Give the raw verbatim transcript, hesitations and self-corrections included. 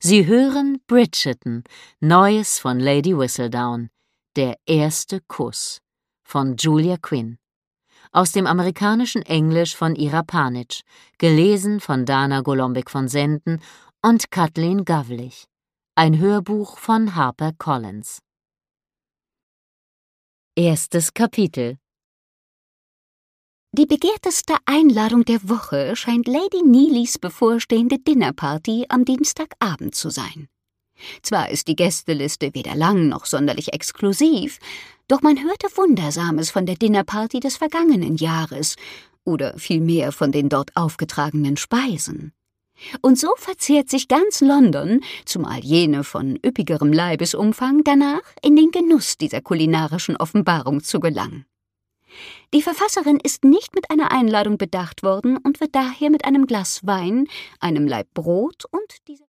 Sie hören Bridgerton, Neues von Lady Whistledown, Der erste Kuss von Julia Quinn. Aus dem amerikanischen Englisch von Ira Panic, gelesen von Dana Golombek von Senden und Kathleen Gavlich. Ein Hörbuch von Harper Collins. Erstes Kapitel. Die begehrteste Einladung der Woche scheint Lady Neelys bevorstehende Dinnerparty am Dienstagabend zu sein. Zwar ist die Gästeliste weder lang noch sonderlich exklusiv, doch man hörte Wundersames von der Dinnerparty des vergangenen Jahres oder vielmehr von den dort aufgetragenen Speisen. Und so verzehrt sich ganz London, zumal jene von üppigerem Leibesumfang, danach in den Genuss dieser kulinarischen Offenbarung zu gelangen. Die Verfasserin ist nicht mit einer Einladung bedacht worden und wird daher mit einem Glas Wein, einem Laib Brot und dieser